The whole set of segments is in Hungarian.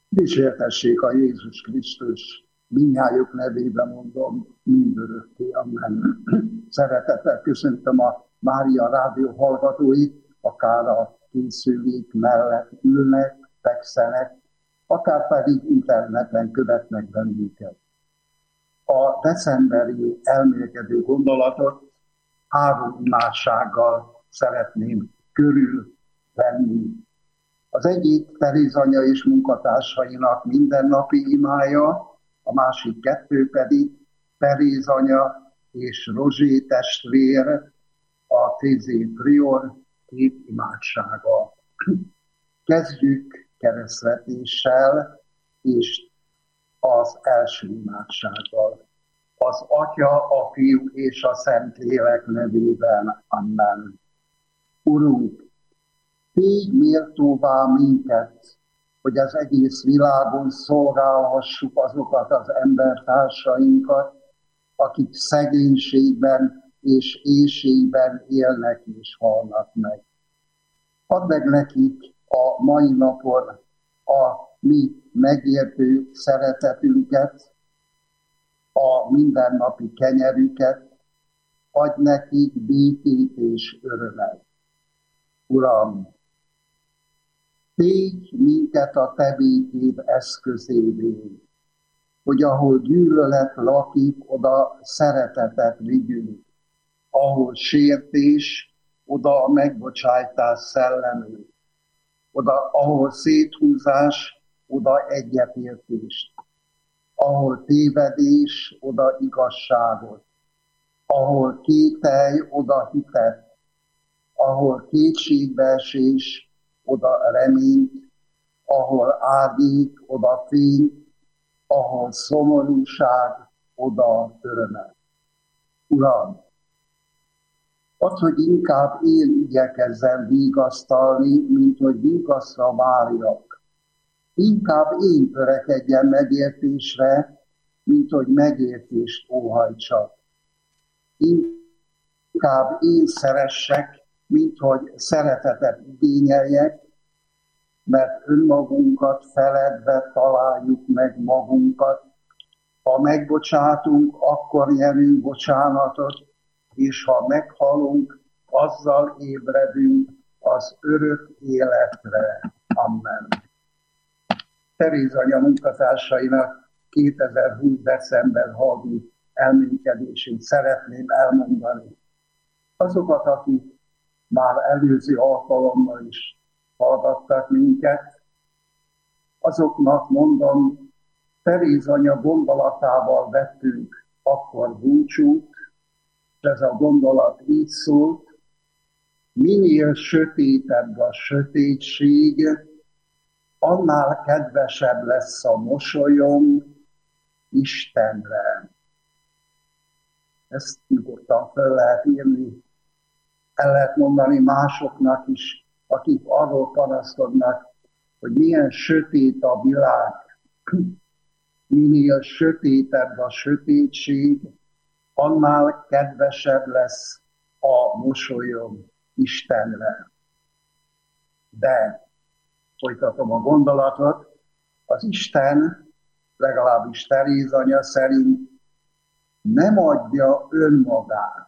Dicsértessék a Jézus Krisztus, mindnyájuk nevében mondom, mindörökké, amen. Szeretettel köszöntöm a Mária Rádió hallgatóit, akár a készülék mellett ülnek, fekszenek, akár pedig interneten követnek bennünket. A decemberi elmélkedő gondolatot 3 imádsággal szeretném körülvenni. Az egyik Teréz anya és munkatársainak mindennapi imája, a másik 2 pedig Teréz anya és Rozsé testvér, a Tézé Prior 2 imádsága. Kezdjük keresztvetéssel és az első imádsággal. Az Atya, a Fiú és a Szentlélek nevében. Amen. Urunk, tégy méltóvá minket, hogy az egész világon szolgálhassuk azokat az embertársainkat, akik szegénységben és éhségben élnek és halnak meg. Add meg nekik a mai napon a mi megértő szeretetünket, a mindennapi kenyerüket, adj nekik békét és örömet. Uram, tégy minket a te békéd eszközévé, hogy ahol gyűlölet lakik, oda szeretetet vigyünk, ahol sértés, oda a megbocsájtás szellemét, oda, ahol széthúzás, oda egyetértést, ahol tévedés, oda igazságot, ahol kételj, oda hitet, ahol kétségbeesés, oda reményt, ahol árnyék, oda fény, ahol szomorúság, oda örömet. Uram, az, hogy inkább én igyekezzem vigasztalni, mint hogy vigaszra várjak. Inkább én törekedjem megértésre, mint hogy megértést óhajtsak. Inkább én szeressek, mint hogy szeretetet igényeljek, mert önmagunkat feledve találjuk meg magunkat. Ha megbocsátunk, akkor nyerünk bocsánatot, és ha meghalunk, azzal ébredünk az örök életre. Amen. Teréz anya munkatársainak 2020. december 6. elménykedését szeretném elmondani. Azokat, akik már előző alkalommal is hallgattak minket, azoknak mondom, Teréz anya gondolatával vettünk akkor búcsút, és ez a gondolat így szólt: minél sötétebb a sötétség, annál kedvesebb lesz a mosolyom Istenre. Ezt nyugodtan fel lehet írni, el lehet mondani másoknak is, akik arról panaszkodnak, hogy milyen sötét a világ. Minél sötétebb a sötétség, annál kedvesebb lesz a mosolyom Istenre. De folytatom a gondolatot, az Isten, legalábbis Teréz anya szerint nem adja önmagát.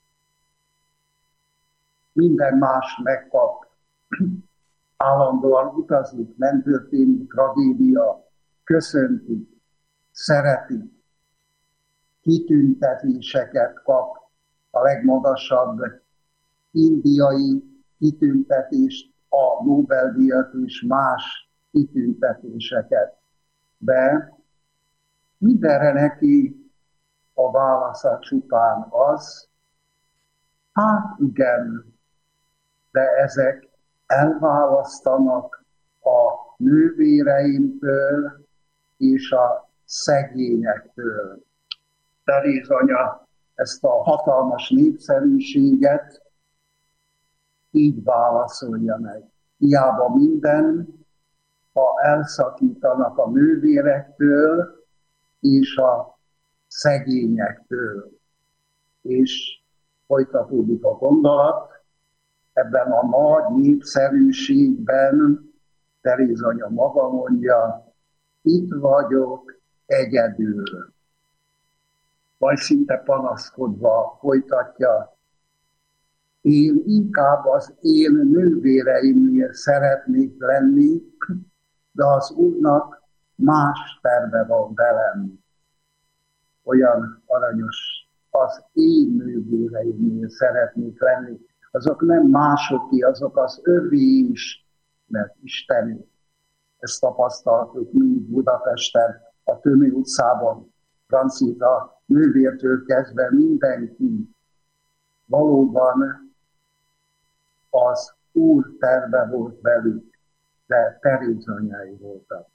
Minden más megkap. Állandóan utazik, nem történik tragédia, köszöntik, szeretik, kitüntetéseket kap, a legmagasabb indiai kitüntetést, a Nobel-díjat és más kitüntetéseket. De mindenre neki a válasza csupán az, hát igen, de ezek elválasztanak a nővéreimtől és a szegényektől. Teréz anya ezt a hatalmas népszerűséget így válaszolja meg. Hiába minden, ha elszakítanak a nővérektől és a szegényektől. És folytatódik a gondolat, ebben a nagy népszerűségben Teréz anya maga mondja, itt vagyok egyedül. Vagy szinte panaszkodva folytatja, én inkább az én nővéreimnél szeretnék lenni, de az Úrnak más terve van velem. Olyan aranyos, az én nővéreimnél szeretnék lenni. Azok nem másoké, azok az övé is, mert Isten. Ezt tapasztaltuk mi Budapesten, a Tömő utcában, Francita nővértől kezdve mindenki. Valóban az Úr terve volt velük, de Teréz anyái voltak.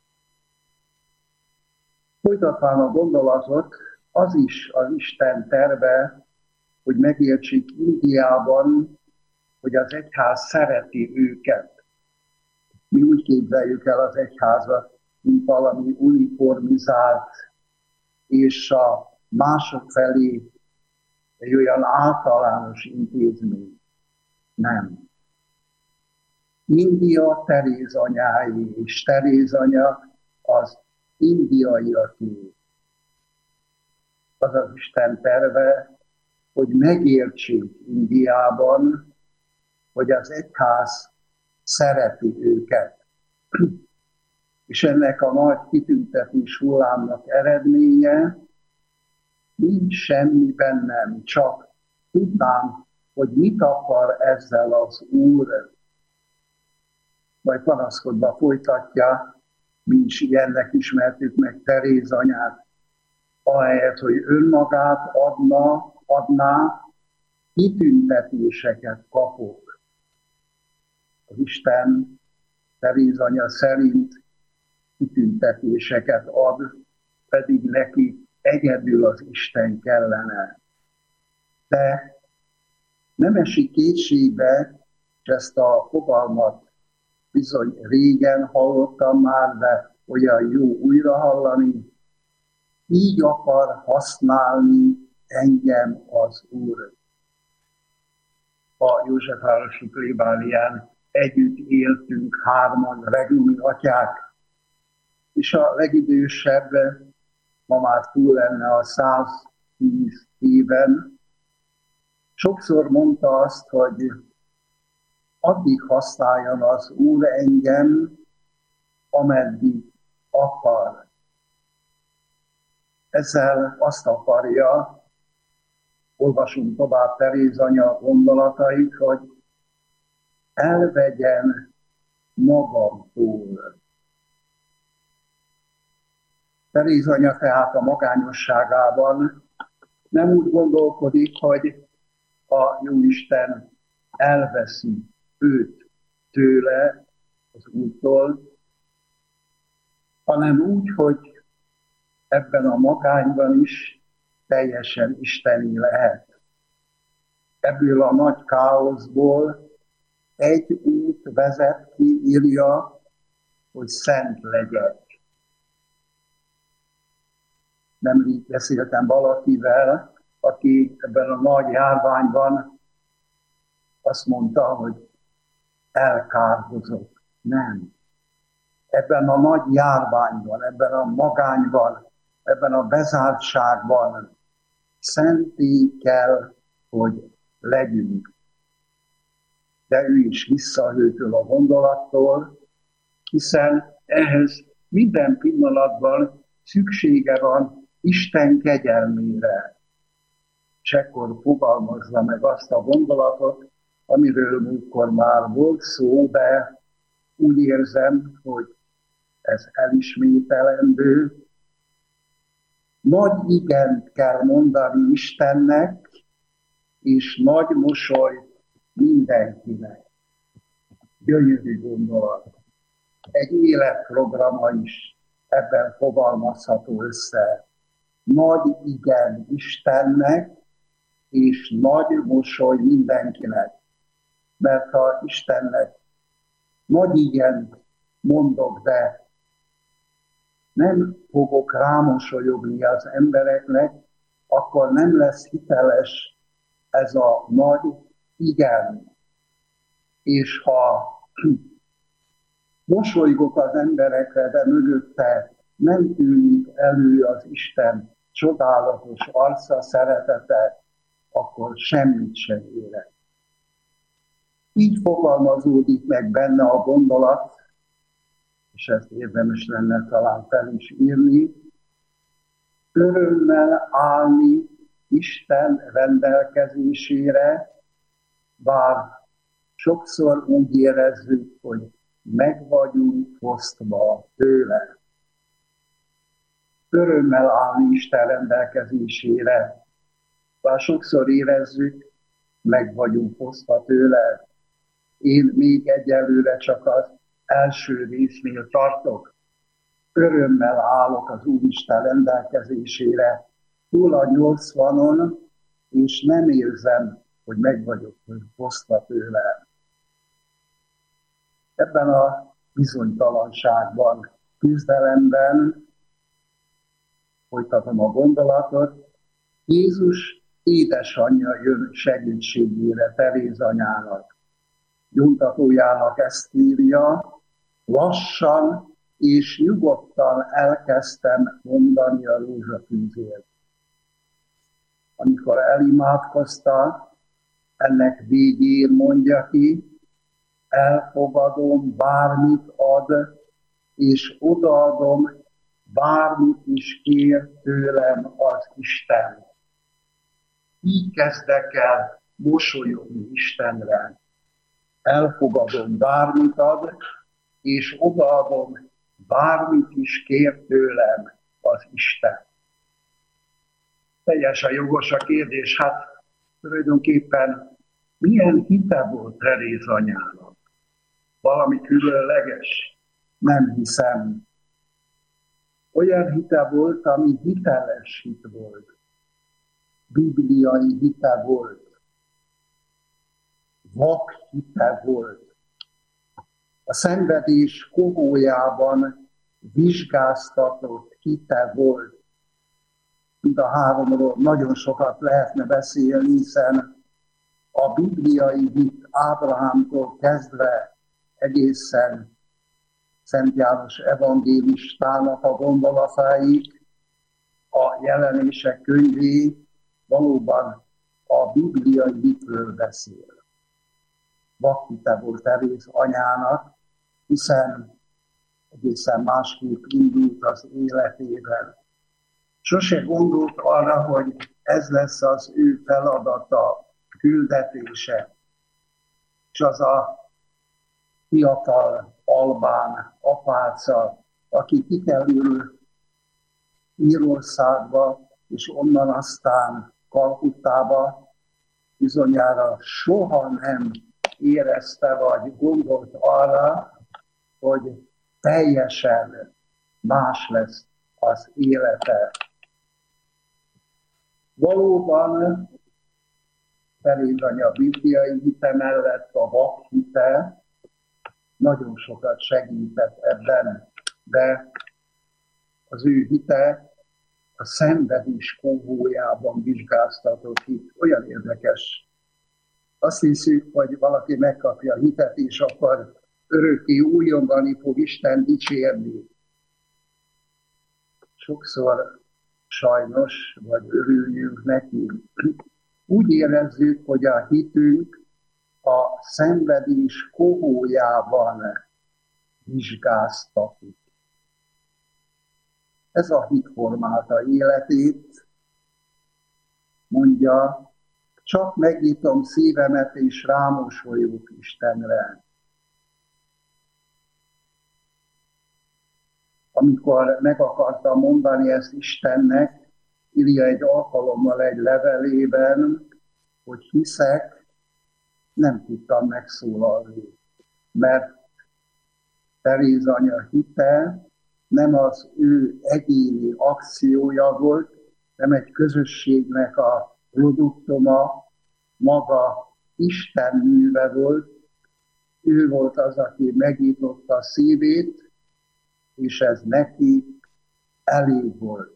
Folytatván a gondolatot, az is az Isten terve, hogy megértsék Indiában, hogy az egyház szereti őket. Mi úgy képzeljük el az egyházat, mint valami uniformizált, és a mások felé egy olyan általános intézmény. Nem. India Teréz anyái, és Teréz anya az indiaiaké. Az az Isten terve, hogy megértsék Indiában, hogy az egyház szereti őket. És ennek a nagy kitüntetés hullámnak eredménye, nincs semmi bennem, csak tudnám, hogy mit akar ezzel az Úr. Majd panaszkodva folytatja, mi is ilyennek ismertük meg Teréz anyát, ahelyett, hogy önmagát adná, kitüntetéseket kapok. Az Isten Teréz anya szerint kitüntetéseket ad, pedig neki egyedül az Isten kellene. De nem esik kétségbe, és ezt a fogalmat bizony régen hallottam már, de olyan jó újra hallani, így akar használni engem az Úr. A Józsefvárosi plébánián együtt éltünk hárman, Regnumi atyák, és a legidősebb, ma már túl lenne a 110 éven, sokszor mondta azt, hogy addig használjon az Úr engem, ameddig akar. Ezzel azt akarja, olvasunk tovább Teréz anya gondolatait, hogy elvegyen magamtól. Teréz anya tehát a magányosságában nem úgy gondolkodik, hogy a Jóisten elveszi őt tőle, az Úrtól, hanem úgy, hogy ebben a magányban is teljesen isteni lehet. Ebből a nagy káoszból egy út vezet ki, írja, hogy szent legyek. Nemrég beszéltem valakivel, aki ebben a nagy járványban azt mondta, hogy elkárhozok. Nem. Ebben a nagy járványban, ebben a magányban, ebben a bezártságban szenté kell, hogy legyünk. De ő is visszahőtől a gondolattól, hiszen ehhez minden pillanatban szüksége van Isten kegyelmére. És ekkor fogalmazza meg azt a gondolatot, amiről múltkor már volt szó, de úgy érzem, hogy ez elismételendő. Nagy igent kell mondani Istennek, és nagy mosoly mindenkinek. Gyönyörű gondolat. Egy életprograma is ebben fogalmazható össze. Nagy igen Istennek, és nagy mosoly mindenkinek. Mert ha Istennek nagy igent mondok, de nem fogok rámosolyogni az embereknek, akkor nem lesz hiteles ez a nagy igen. És ha mosolygok az emberekre, de mögötte nem tűnik elő az Isten csodálatos arca, szeretete, akkor semmit sem érek. Így fogalmazódik meg benne a gondolat, és ezt érdemes lenne talán fel is írni, örömmel állni Isten rendelkezésére, bár sokszor úgy érezzük, hogy meg vagyunk fosztva tőle. Örömmel állni Isten rendelkezésére, bár sokszor érezzük, meg vagyunk fosztva tőle. Én még egyelőre csak az első résznél tartok. Örömmel állok az Úristen rendelkezésére, túl a 80-on, és nem érzem, hogy meg vagyok fosztva tőle. Ebben a bizonytalanságban, küzdelemben, folytatom a gondolatot, Jézus édesanyja jön segítségére Teréz anyának. Gyóntatójának ezt írja, lassan és nyugodtan elkezdtem mondani a rózsafűzért. Amikor elimádkozta, ennek végén mondja ki, elfogadom, bármit ad, és odaadom, bármit is kér tőlem az Isten. Így kezdek el mosolyogni Istenre. Elfogadom, bármit ad, és odaadom, bármit is kér tőlem az Isten. Teljesen jogos a kérdés, hát tulajdonképpen milyen hite volt Teréz anyának? Valami különleges? Nem hiszem. Olyan hite volt, ami hiteles hit volt. Bibliai hite volt. Vak hite volt. A szenvedés kohójában vizsgáztatott hite volt. Mind a háromról nagyon sokat lehetne beszélni, hiszen a bibliai hit Ábrahámtól kezdve egészen Szent János evangélistának a gondolatáig, a jelenések könyvé valóban a bibliai hitről beszél. Vakhite volt Teréz anyának, hiszen egészen másképp indult az életében. Sose gondolt arra, hogy ez lesz az ő feladata, küldetése. És az a fiatal albán apáca, aki kikerül Írországba, és onnan aztán Kalkuttába, bizonyára soha nem érezte, vagy gondolt arra, hogy teljesen más lesz az élete. Valóban Teréz anya bibliai hite mellett a vak hite nagyon sokat segített ebben, de az ő hite a szenvedés kohójában vizsgáztatott hit. Olyan érdekes. Azt hiszük, hogy valaki megkapja a hitet, és akkor örökké újongani fog Isten dicsérni. Sokszor sajnos, vagy örüljünk neki. Úgy érezzük, hogy a hitünk a szenvedés kohójában vizsgáztatik. Ez a hit formálta életét, mondja, csak megnyitom szívemet és rámosolyogok Istenre. Amikor meg akartam mondani ezt Istennek, írja egy alkalommal egy levelében, hogy hiszek, nem tudtam megszólalni, mert Teréz anya hite nem az ő egyéni akciója volt, nem egy közösségnek a produktuma, maga Isten műve volt. Ő volt az, aki megnyitotta a szívét, és ez neki elég volt.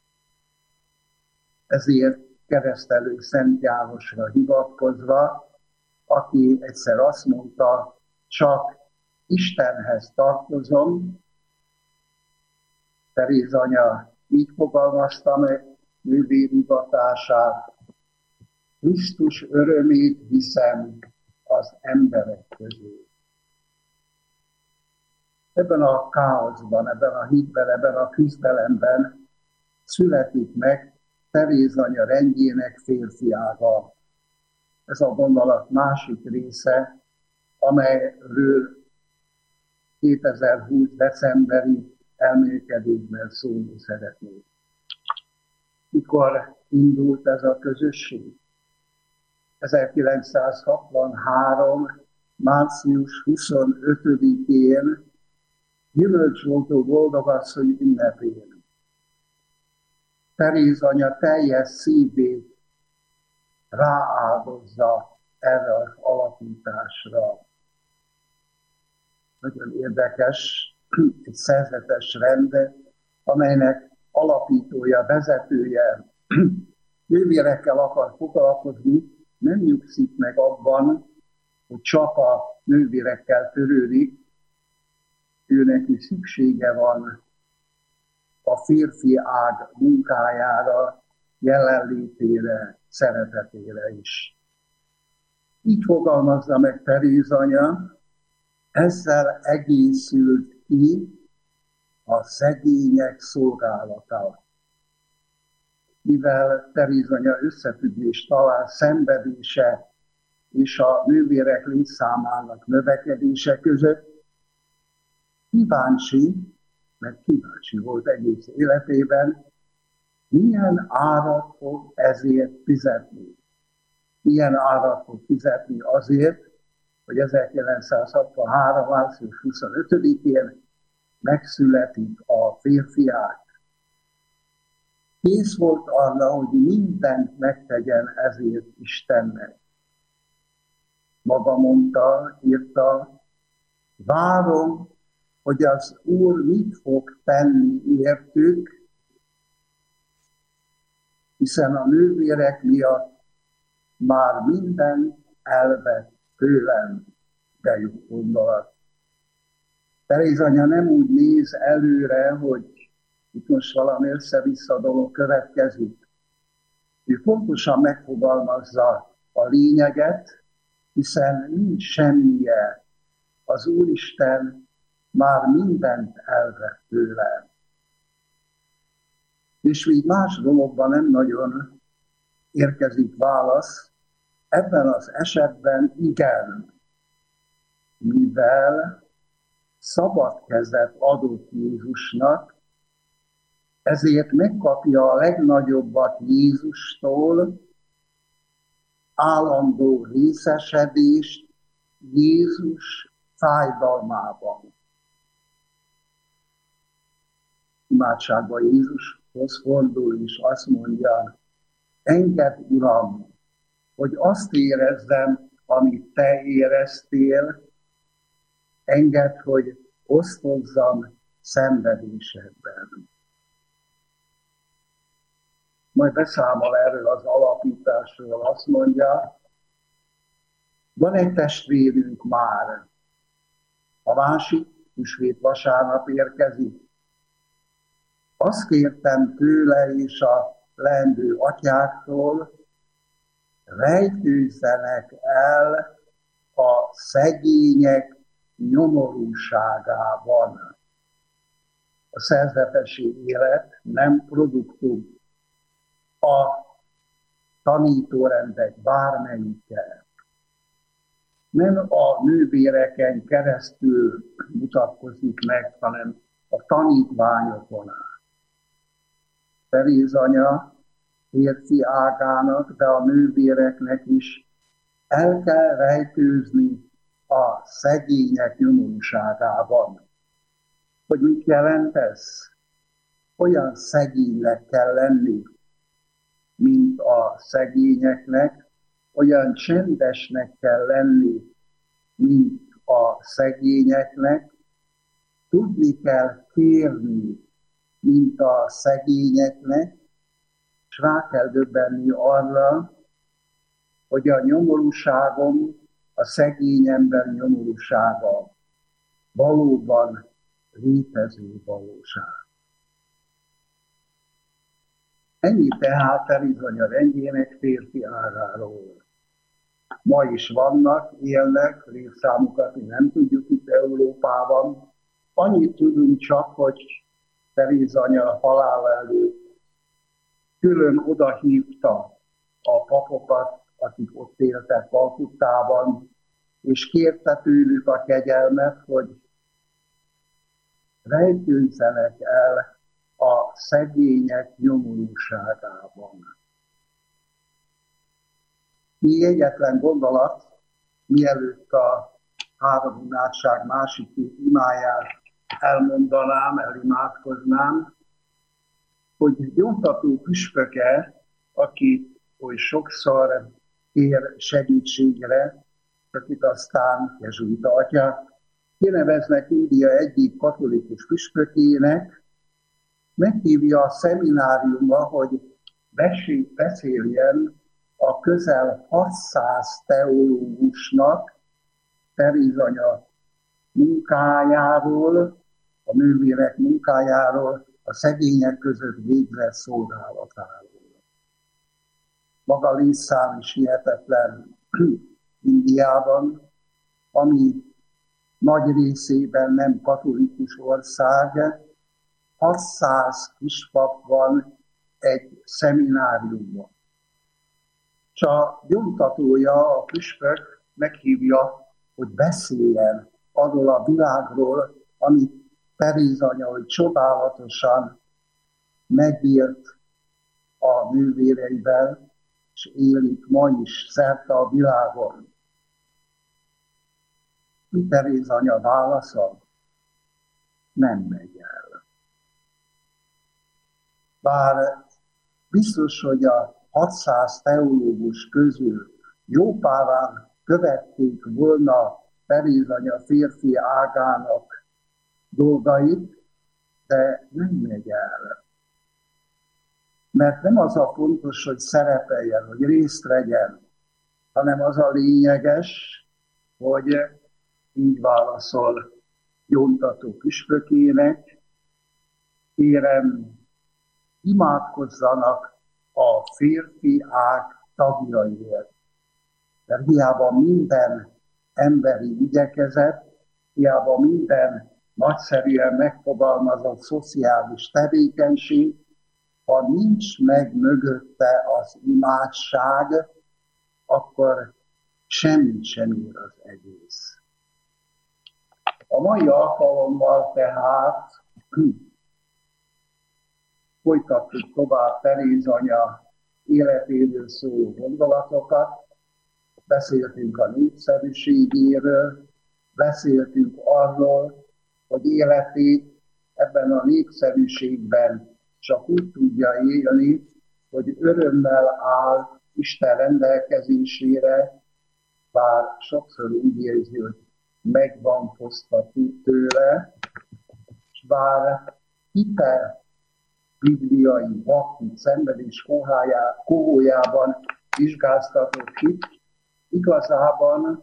Ezért keresztelő Szent Jánosra hivatkozva, aki egyszer azt mondta, csak Istenhez tartozom, Teréz anya így fogalmazta meg nővérigatását: Krisztus örömét hiszem az emberek közül. Ebben a káoszban, ebben a hitben, ebben a küzdelemben születik meg Teréz anya rendjének férfiága. Ez a gondolat másik része, amelyről 2020. decemberi elmélkedésben szólni szeretnék. Mikor indult ez a közösség? 1963. március 25-én Gyümölcsoltó boldogasszony ünnepén. Teréz anya teljes szívét rááldozza erre az alapításra. Nagyon érdekes, egy szerzetes rend, amelynek alapítója, vezetője nővérekkel akar foglalkozni, nem nyugszik meg abban, hogy csak a nővérekkel törődik, őneki szüksége van a férfi ág munkájára, jelenlétére, szeretetére is. Így fogalmazza meg Teréz anya, ezzel egészült ki a szegények szolgálata. Mivel Teréz anya összefüggést talál szenvedése és a nővérek létszámának növekedése között, kíváncsi, mert kíváncsi volt egész életében, milyen árat fog ezért fizetni. Milyen árat fog fizetni azért, hogy 1963. március 25-én megszületik a férfiák. Kész volt arra, hogy mindent megtegyen ezért Istennek. Maga mondta, írta, várom, hogy az Úr mit fog tenni értük, hiszen a nővérek miatt már mindent elvett tőlem, de jó gondolat. Teréz anya nem úgy néz előre, hogy itt most valami össze-vissza dolog következik. Ő pontosan megfogalmazza a lényeget, hiszen nincs semmije. Az Úristen már mindent elvett tőle. És még más dologban nem nagyon érkezik válasz, ebben az esetben igen, mivel szabad kezet adott Jézusnak, ezért megkapja a legnagyobbat Jézustól, állandó részesedést Jézus fájdalmában. Imádságban Jézushoz fordul és azt mondja, engedd, Uram, hogy azt érezzem, amit te éreztél, engedd, hogy osztozzam szenvedésedben. Majd beszámol erről az alapításról, azt mondja, van egy testvérünk már, a másik húsvét vasárnap érkezik. Azt kértem tőle és a leendő atyáktól, rejtőzzenek el a szegények nyomorúságában. A szerzetesi élet nem produktum. A tanítórendek bármelyike nem a nővéreken keresztül mutatkozik meg, hanem a tanítványokon át. Teréz anya férfi ágának, de a nővéreknek is el kell rejtőzni a szegények nyomorúságában. Hogy mit jelent ez? Olyan szegénynek kell lenni, mint a szegényeknek, olyan csendesnek kell lenni, mint a szegényeknek, tudni kell kérni, mint a szegényeknek, és rá kell döbbenni arra, hogy a nyomorúságom, a szegény ember nyomorúsága valóban létező valóság. Ennyi tehát Terézanya rendjének férfi ágáról. Ma is vannak, élnek, létszámukat mi nem tudjuk itt Európában. Annyit tudunk csak, hogy Terézanya halála előtt külön odahívta a papokat, akik ott éltek Kalkuttában, és kérte tőlük a kegyelmet, hogy rejtőzzenek el a szegények nyomorúságában. Még egyetlen gondolat, mielőtt a három imádság másik imáját elmondanám, elimádkoznám, hogy gyóntató püspöke, aki oly sokszor kér segítségre, akit aztán jezsuita atyák kineveznek India egyik katolikus püspökének, meghívja a szemináriumba, hogy beszéljen a közel 600 teológusnak Terézanya munkájáról, a nővérek munkájáról, a szegények között végzett szolgálatáról. Maga létszám is hihetetlen Indiában, ami nagy részében nem katolikus ország, 600 kispap van egy szemináriumban. És a gyóntatója, a püspök meghívja, hogy beszéljen arról a világról, amit Terézanya, hogy csodálatosan megélt a nővéreivel, és élik ma is szerte a világon. Terézanya válasza: nem megy el. Bár biztos, hogy a 600 teológus közül jó páran követték volna Terézanya férfi ágának dolgait, de nem megy el. Mert nem az a fontos, hogy szerepeljen, hogy részt vegyen, hanem az a lényeges, hogy így válaszol gyóntató püspökének: kérem, imádkozzanak a férfi ág tagjaiért. Mert hiába minden emberi igyekezet, hiába minden nagyszerűen megfogalmazott szociális tevékenység, ha nincs meg mögötte az imádság, akkor semmit sem ér az egész. A mai alkalommal tehát folytattuk tovább Terézanya életéről szóló gondolatokat, beszéltünk a népszerűségéről, beszéltünk arról, hogy életét ebben a népszerűségben csak úgy tudja élni, hogy örömmel áll Isten rendelkezésére, bár sokszor úgy érzi, hogy meg van fosztva tőle, és bár hiper bibliai vakit szenvedés kohójában vizsgáztatott itt, igazában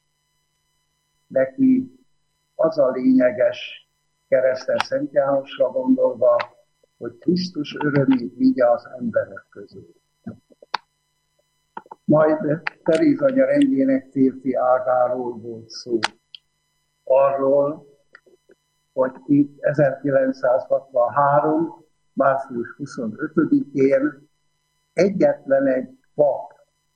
neki az a lényeges, keresztes Szent Jánosra gondolva, hogy Krisztus örömét vigye az emberek közül. Majd Terézanya rendjének férfi ágáról volt szó. Arról, hogy itt 1963. március 25-én egyetlen egy pap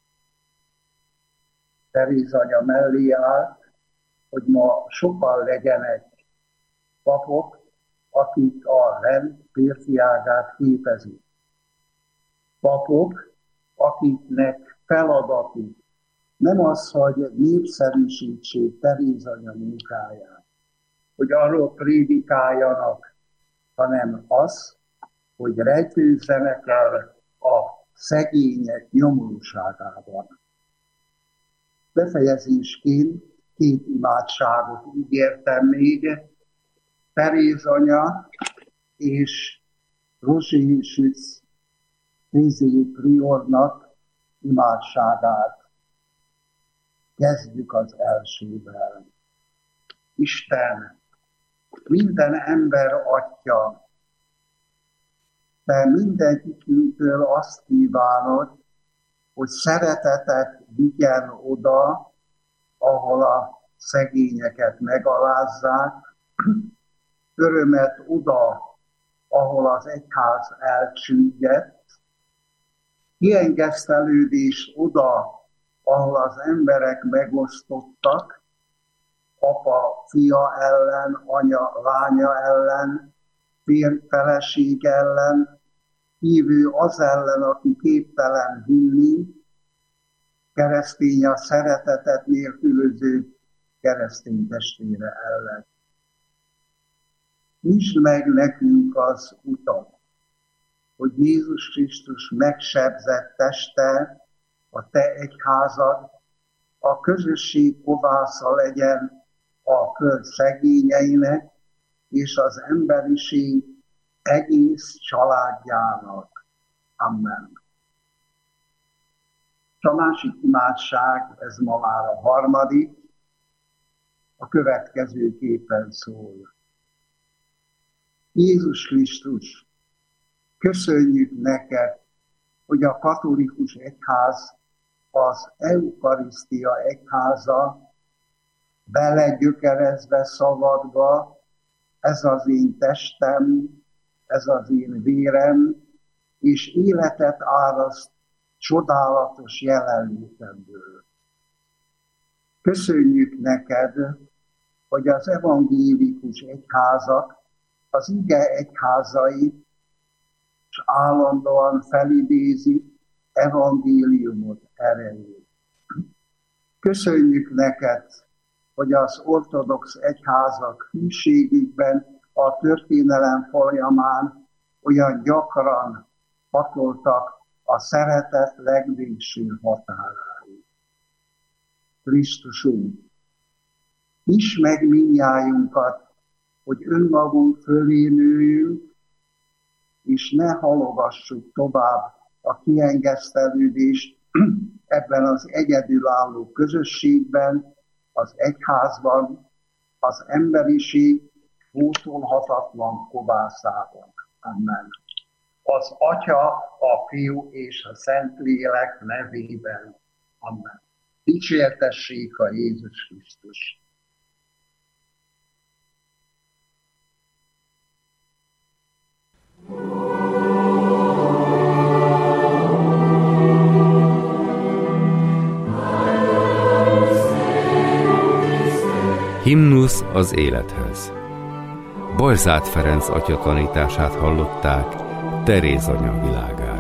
Terézanya mellé állt, hogy ma sokan legyenek papok, akik a rend férfi ágát képezik. Papok, akiknek feladatuk nem az, hogy népszerűsítsék Terézanya munkáját, hogy arról prédikáljanak, hanem az, hogy rejtőzzenek el a szegények nyomorúságában. Befejezésként 2 imádságot ígértem még, Terézanya és Rozséjsüc Tézéi priornak imádságát. Kezdjük az elsővel. Isten, minden ember atya, Te mindegyikünktől azt kívánod, hogy szeretetet vigyen oda, ahol a szegényeket megalázzák, örömet oda, ahol az egyház elcsüggyedt, kiengesztelődés oda, ahol az emberek megosztottak, apa fia ellen, anya lánya ellen, férj feleség ellen, hívő az ellen, aki képtelen hinni, keresztény a szeretetet nélkülöző keresztény testvére ellen. Nyisd meg nekünk az utat, hogy Jézus Krisztus megsebzett teste, a te egyházad, a közösség kovásza legyen a föld szegényeinek és az emberiség egész családjának. Amen. A másik imádság, ez ma már a harmadik, a következőképpen szól. Jézus Krisztus, köszönjük neked, hogy a katolikus egyház az eukarisztia egyháza, belegyökerezve szavadba, ez az én testem, ez az én vérem, és életet áraszt csodálatos jelenlétemből. Köszönjük neked, hogy az evangélikus egyházak, az ige egyházai, és állandóan felidézik evangéliumot erejét. Köszönjük neked, hogy az ortodox egyházak hűségükben a történelem folyamán olyan gyakran hatoltak a szeretet legvégső határáig. Krisztusunk, nyisd meg mindnyájunkat, hogy önmagunk fölé nőjünk, és ne halogassuk tovább a kiengesztelődést ebben az egyedülálló közösségben, az egyházban, az emberiség pótolhatatlan kovászában. Amen. Az Atya, a Fiú és a Szentlélek nevében. Amen. Dicsértessék a Jézus Krisztus. Himnusz az élethez. Bajzát Ferenc atya tanítását hallották Teréz anya világára.